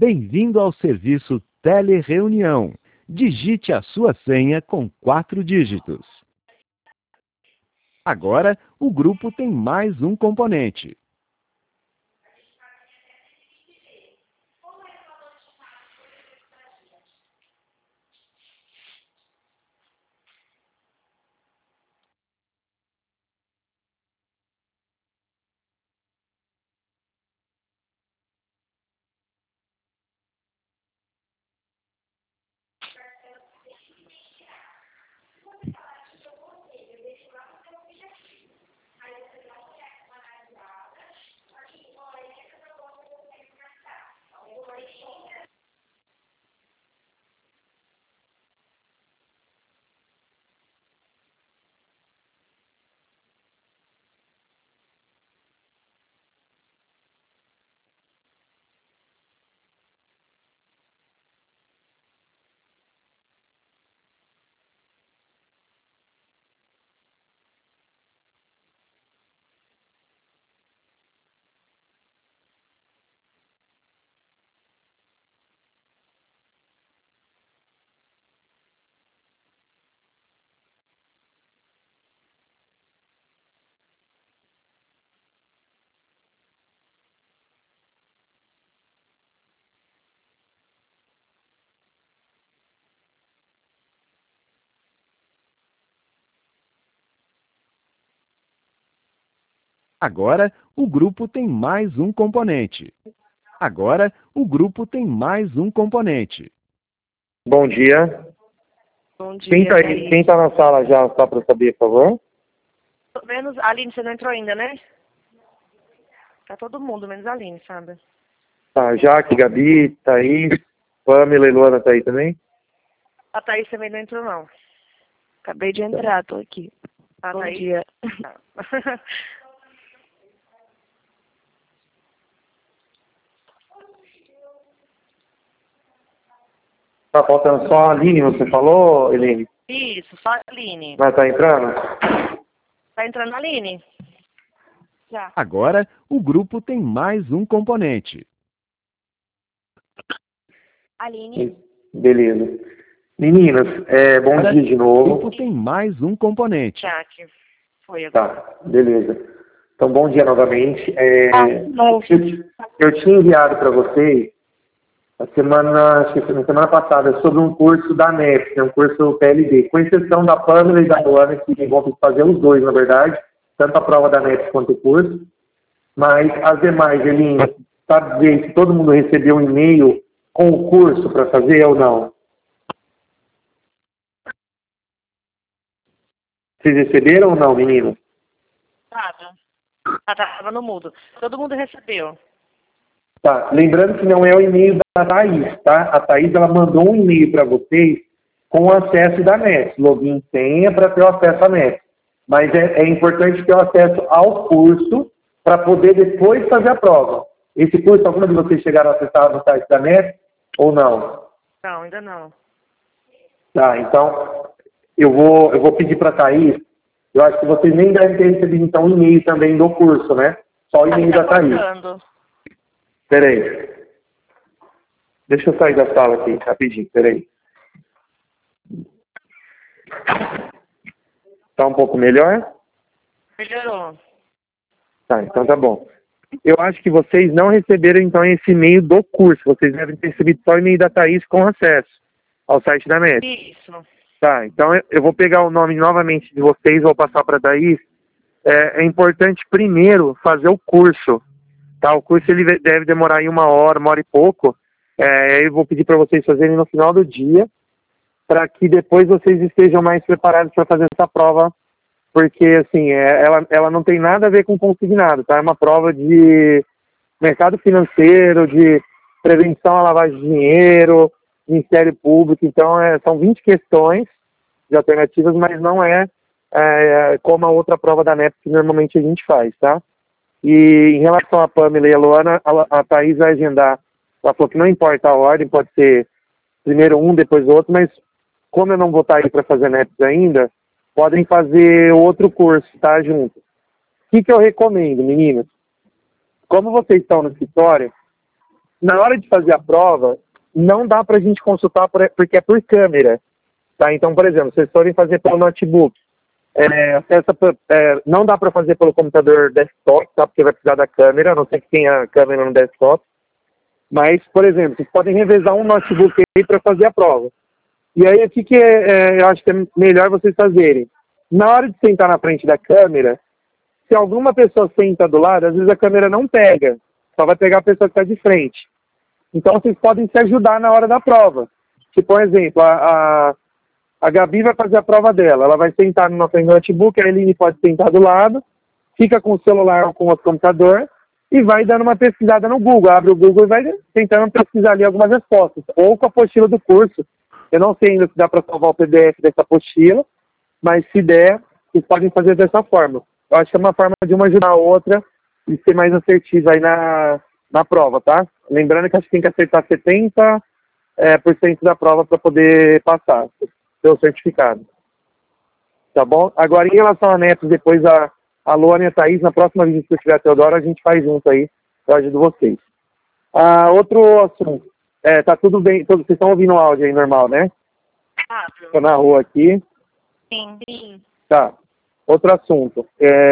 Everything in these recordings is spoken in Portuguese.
Bem-vindo ao serviço Telereunião. Digite a sua senha com 4 dígitos. Agora, o grupo tem mais um componente. Agora, o grupo tem mais um componente. Agora, o grupo tem mais um componente. Bom dia. Bom dia. Quem tá aí? Quem tá na sala já, só para saber, por favor? Menos a Aline, você não entrou ainda, né? Tá todo mundo, menos a Aline, sabe? Tá, Jaque, Gabi, Thaís, Pamela e Luana tá aí também? A Thaís também não entrou, não. Acabei de entrar, tô aqui. A Bom Thaís? dia. Tá faltando só a Aline, você falou, Eline? Isso, só a Aline. Mas tá entrando? Tá entrando a Aline? Já. Agora, o grupo tem mais um componente. Aline. Beleza. Meninas, bom Agora, dia de o novo. grupo tem mais um componente. Jaque. Foi agora. Tá, beleza. Então, bom dia novamente. Não. Eu tinha enviado para vocês acho que na semana passada, sobre um curso da NEP, um curso PLD, com exceção da Pamela e da Luana, que vão ter que fazer os dois, na verdade, tanto a prova da NEP quanto o curso. Mas as demais, Elinho, sabe dizer se todo mundo recebeu um e-mail com o curso para fazer ou não? Vocês receberam ou não, menino? Tava no mudo. Todo mundo recebeu. Tá, lembrando que não é o e-mail da Thaís, tá? A Thaís, ela mandou um e-mail para vocês com o acesso da NET, login e senha para ter o acesso à NET. Mas é importante ter o acesso ao curso para poder depois fazer a prova. Esse curso, alguma de vocês chegaram a acessar no site da NET ou não? Não, ainda não. Tá, então eu vou pedir para a Thaís, eu acho que vocês nem devem ter recebido então o e-mail também do curso, né? Só o e-mail da Thaís. Peraí. Deixa eu sair da sala aqui, rapidinho, peraí. Tá um pouco melhor? Melhorou. Tá, então tá bom. Eu acho que vocês não receberam então esse e-mail do curso. Vocês devem ter recebido só o e-mail da Thaís com acesso ao site da NET. Isso. Tá, então eu vou pegar o nome novamente de vocês, vou passar para a Thaís. É importante primeiro fazer o curso. Tá, o curso ele deve demorar aí uma hora e pouco. Eu vou pedir para vocês fazerem no final do dia, para que depois vocês estejam mais preparados para fazer essa prova, porque assim, ela não tem nada a ver com consignado, tá? É uma prova de mercado financeiro, de prevenção à lavagem de dinheiro, Ministério Público, então são 20 questões de alternativas, mas não é como a outra prova da NEP que normalmente a gente faz, tá? E em relação a Pamela e a Luana, a Thaís vai agendar. Ela falou que não importa a ordem, pode ser primeiro um, depois outro, mas como eu não vou estar aí para fazer NEPs ainda, podem fazer outro curso, tá, junto. O que eu recomendo, meninas? Como vocês estão no escritório, na hora de fazer a prova, não dá para a gente consultar porque é por câmera. Tá? Então, por exemplo, vocês forem fazer pelo notebook, não dá para fazer pelo computador desktop, tá? Porque vai precisar da câmera, a não ser que tenha câmera no desktop. Mas, por exemplo, vocês podem revezar um notebook aí para fazer a prova. E aí, o que eu acho que é melhor vocês fazerem? Na hora de sentar na frente da câmera, se alguma pessoa senta do lado, às vezes a câmera não pega, só vai pegar a pessoa que está de frente. Então, vocês podem se ajudar na hora da prova. Tipo, por exemplo, a Gabi vai fazer a prova dela, ela vai sentar no nosso notebook, a Eline pode sentar do lado, fica com o celular ou com o computador e vai dando uma pesquisada no Google, abre o Google e vai tentando pesquisar ali algumas respostas, ou com a apostila do curso. Eu não sei ainda se dá para salvar o PDF dessa apostila, mas se der, vocês podem fazer dessa forma. Eu acho que é uma forma de uma ajudar a outra e ser mais assertiva aí na prova, tá? Lembrando que acho que tem que acertar 70% da prova para poder passar seu certificado. Tá bom? Agora, em relação a netos, depois a Luana e a Thaís, na próxima visita que eu tiver a Teodoro, a gente faz junto aí, eu ajudo vocês. Outro assunto. Tá tudo bem, vocês estão ouvindo o áudio aí normal, né? Tô na rua aqui. Sim. Tá. Outro assunto.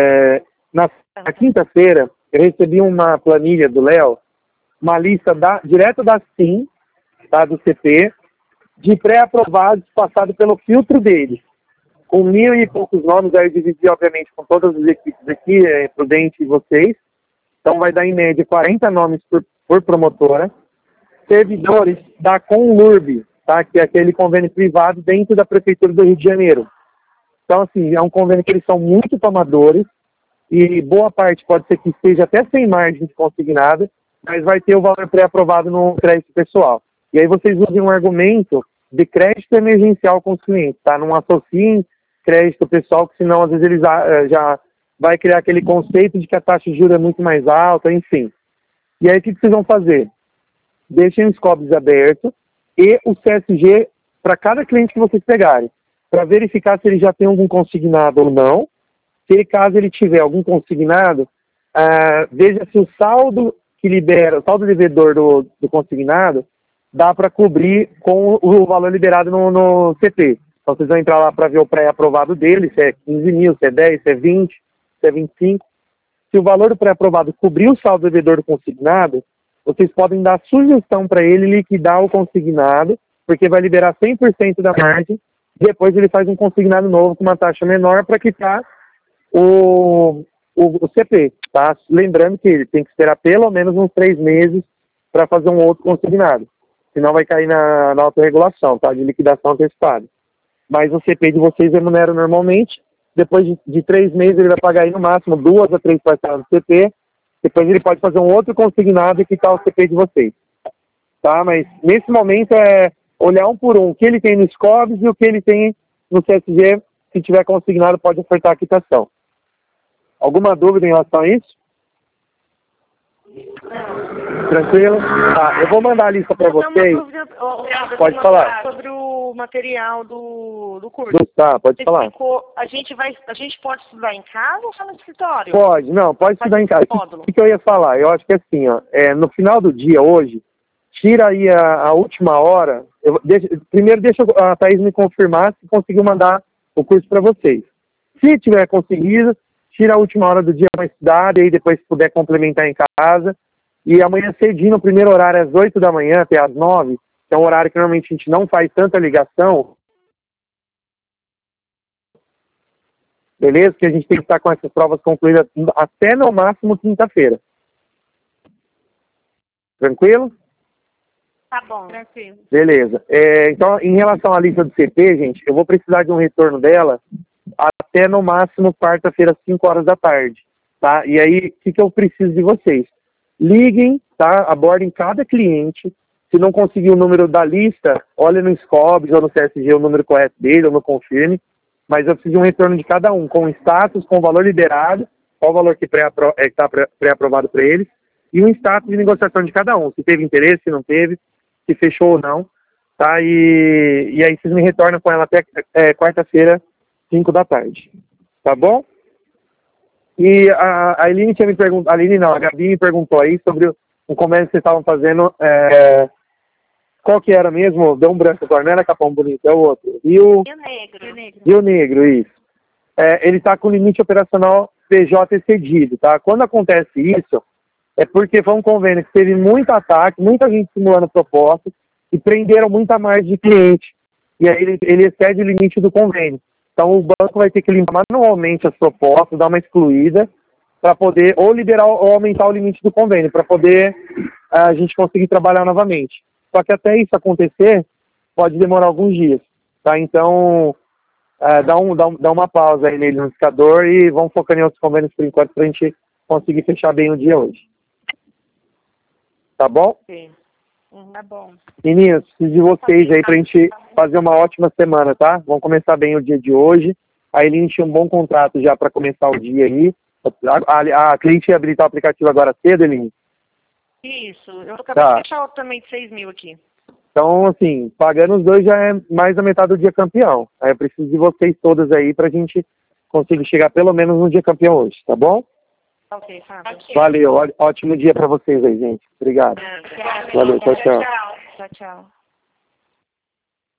Na quinta-feira, eu recebi uma planilha do Léo, uma lista direto da SIM, tá, do CP, de pré-aprovados passado pelo filtro deles, com 1.000 e poucos nomes, aí eu dividi, obviamente, com todas as equipes aqui, Prudente e vocês. Então vai dar, em média, 40 nomes por promotora. Servidores da Conlurb, tá, que é aquele convênio privado dentro da Prefeitura do Rio de Janeiro. Então, assim, é um convênio que eles são muito tomadores e boa parte pode ser que esteja até sem margem de consignada, mas vai ter o valor pré-aprovado no crédito pessoal. E aí vocês usem um argumento de crédito emergencial com os clientes, tá? Não associem crédito pessoal, que senão às vezes eles já vai criar aquele conceito de que a taxa de juros é muito mais alta, enfim. E aí o que vocês vão fazer? Deixem os COBs abertos e o CSG para cada cliente que vocês pegarem, para verificar se ele já tem algum consignado ou não. Se caso ele tiver algum consignado, veja se o saldo que libera, o saldo devedor do consignado, dá para cobrir com o valor liberado no CP. Então vocês vão entrar lá para ver o pré-aprovado dele, se é 15 mil, se é 10, se é 20, se é 25. Se o valor do pré-aprovado cobrir o saldo devedor do consignado, vocês podem dar sugestão para ele liquidar o consignado, porque vai liberar 100% da margem, depois ele faz um consignado novo com uma taxa menor para quitar o CP, tá? Lembrando que ele tem que esperar pelo menos uns 3 meses para fazer um outro consignado, senão vai cair na autorregulação, tá? De liquidação antecipada. Mas o CP de vocês remunera normalmente, depois de 3 meses ele vai pagar aí no máximo 2 a 3 parcelas do CP, depois ele pode fazer um outro consignado e quitar o CP de vocês, tá? Mas nesse momento é olhar um por um, o que ele tem nos COBs e o que ele tem no CSG, se tiver consignado pode ofertar a quitação. Alguma dúvida em relação a isso? Tranquilo? Tá, eu vou mandar a lista para vocês. Pode falar. Sobre o material do curso. Tá, pode falar. A gente pode estudar em casa ou só no escritório? Pode estudar em casa. O que eu ia falar? Eu acho que assim, no final do dia hoje, tira aí a última hora. Primeiro deixa a Thaís me confirmar se conseguiu mandar o curso para vocês. Se tiver conseguido, tira a última hora do dia para estudar, e aí depois se puder complementar em casa. E amanhã cedinho, no primeiro horário, às 8 da manhã até às 9, que é um horário que normalmente a gente não faz tanta ligação. Beleza? Que a gente tem que estar com essas provas concluídas até no máximo quinta-feira. Tranquilo? Tá bom. Tranquilo. Beleza. Então, em relação à lista do CP, gente, eu vou precisar de um retorno dela até no máximo quarta-feira, às 5 horas da tarde, tá? E aí, o que eu preciso de vocês? Liguem, tá? Abordem cada cliente. Se não conseguir o número da lista, olhe no SCOBs ou no CSG o número correto dele, ou no Confirme. Mas eu preciso de um retorno de cada um, com status, com o valor liberado, qual o valor que está pré-aprovado para eles, e um status de negociação de cada um, se teve interesse, se não teve, se fechou ou não, tá? E aí vocês me retornam com ela até quarta-feira, 5 da tarde, tá bom? E a Eline tinha me perguntado, a Gabi me perguntou aí sobre um convênio que vocês estavam fazendo, qual que era mesmo? Deu um branco agora, não era Capão Bonito, é o outro. Rio Negro. Rio Negro, isso. Ele está com limite operacional PJ excedido, tá? Quando acontece isso, é porque foi um convênio que teve muito ataque, muita gente simulando propostas e prenderam muita margem de cliente. E aí ele excede o limite do convênio. Então o banco vai ter que limpar manualmente as propostas, dar uma excluída, para poder ou liberar ou aumentar o limite do convênio, para poder a gente conseguir trabalhar novamente. Só que até isso acontecer, pode demorar alguns dias, tá? Então, dá uma pausa aí nele no indicador e vamos focando em outros convênios por enquanto para a gente conseguir fechar bem o dia hoje. Tá bom? Sim. Tá bom. Meninos, preciso de vocês aí pra gente fazer uma ótima semana, tá? Vamos começar bem o dia de hoje. A Eline tinha um bom contrato já para começar o dia aí. A cliente ia habilitar o aplicativo agora cedo, Eline? Isso. Eu acabei de fechar outro também de 6 mil aqui. Então, assim, pagando os dois já é mais da metade do dia campeão. Aí eu preciso de vocês todas aí pra gente conseguir chegar pelo menos no dia campeão hoje, tá bom? Ok, Fábio. Valeu, ótimo dia pra vocês aí, gente. Obrigado. Valeu, tchau, tchau. Tchau, tchau.